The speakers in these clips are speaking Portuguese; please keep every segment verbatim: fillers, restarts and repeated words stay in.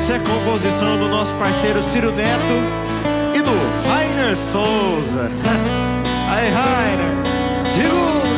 Essa é a composição do nosso parceiro Ciro Neto e do Rainer Souza. Aí, Rainer, segura!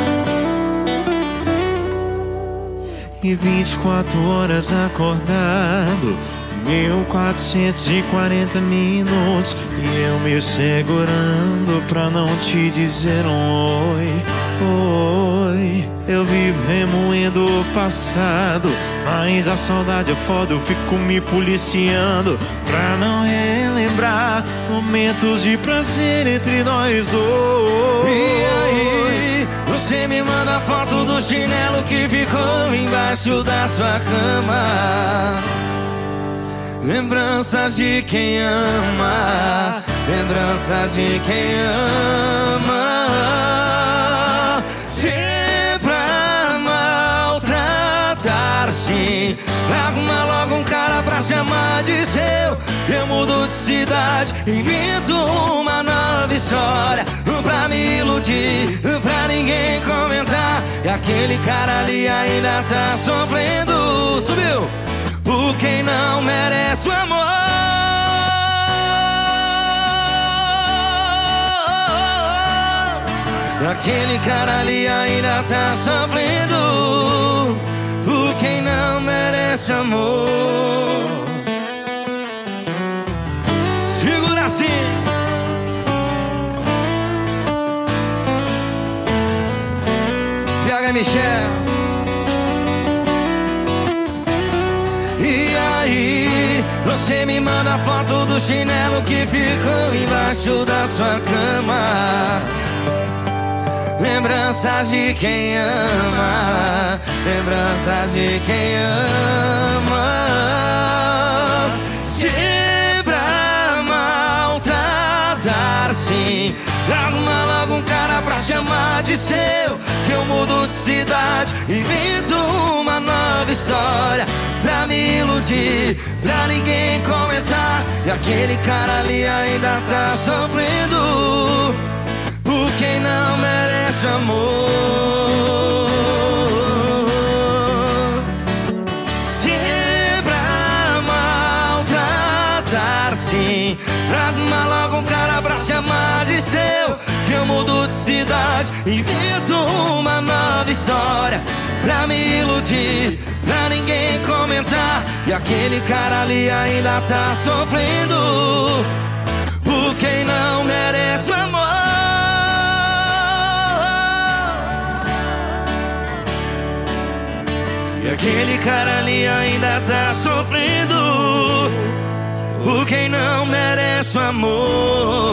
E vinte e quatro horas acordado, mil quatrocentos e quarenta minutos, e eu me segurando pra não te dizer um oi, oi. Eu vivo remoendo o passado, mas a saudade é foda, eu fico me policiando pra não relembrar momentos de prazer entre nós dois. E aí, você me manda foto do chinelo que ficou embaixo da sua cama. Lembranças de quem ama, lembranças de quem ama. Se pra maltratar, sim, arruma logo um cara pra chamar de seu. Eu mudo de cidade, invento uma nova história pra me iludir, pra ninguém comentar. E aquele cara ali ainda tá sofrendo. Subiu! Por quem não merece o amor. Aquele cara ali ainda tá sofrendo. Por quem não merece amor. Segura assim. P H Michel. E aí, você me manda foto do chinelo que ficou embaixo da sua cama. Lembranças de quem ama, lembranças de quem ama. Se pra maltratar, sim, arruma logo um cara pra chamar de seu. Que eu mudo de cidade, invento uma nova história pra me iludir, pra ninguém comentar. E aquele cara ali ainda tá sofrendo por quem não merece amor. Se pra maltratar, sim, arruma logo um cara pra chamar de seu. Que eu mudo de cidade, invento uma nova história pra me iludir, pra ninguém comentar. E aquele cara ali ainda tá sofrendo por quem não merece amor. E aquele cara ali ainda tá sofrendo por quem não merece amor.